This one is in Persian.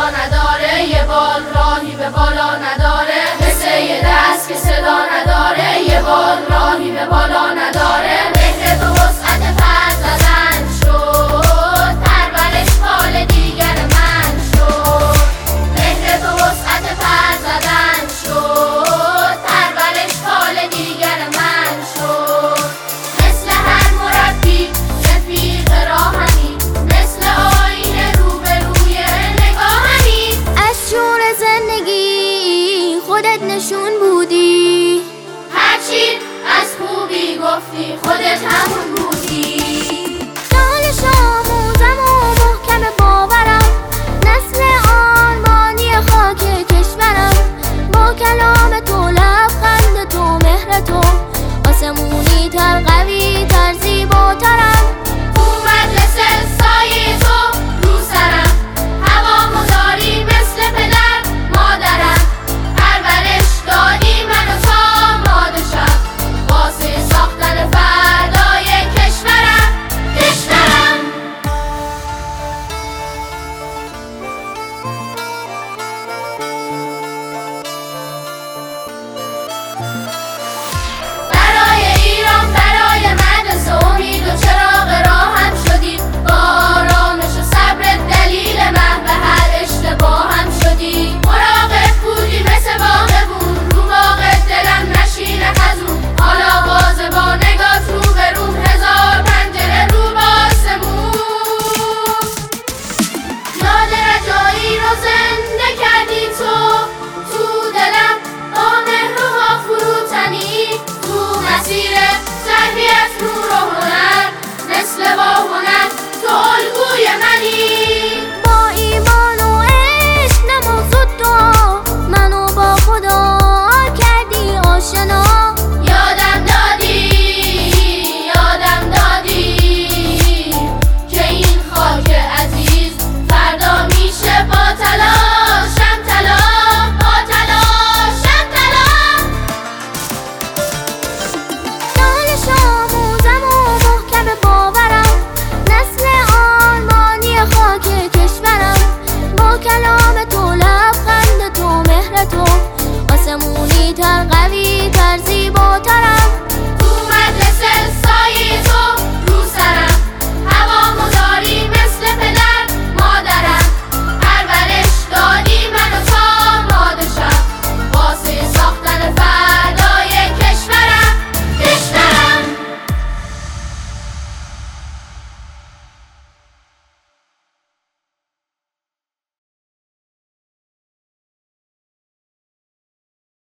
نداره، یه بال راهی به بالا نداره، مثل یه دست که صدا نداره، یه بال راهی به بالا نداره. مهر تو وسعت پر زدن شد، پرورش حال دیگر من شد. مهر تو وسعت پر زدن شد، پرورش حال دیگر من شد. مثل هر مربی رفیق راهمی، مثل آینه روبروی نگاهمی. از شور زندگی خودت نشون بودی، هرچی از خوبی گفتی خودت همون بودی. دانش آموزم و محکم باورم، نسل آلمانی خاک کشورم. با کلام تو، لبخند تو، مهر تو، آسمونی تر، قوی تر، زیباترم.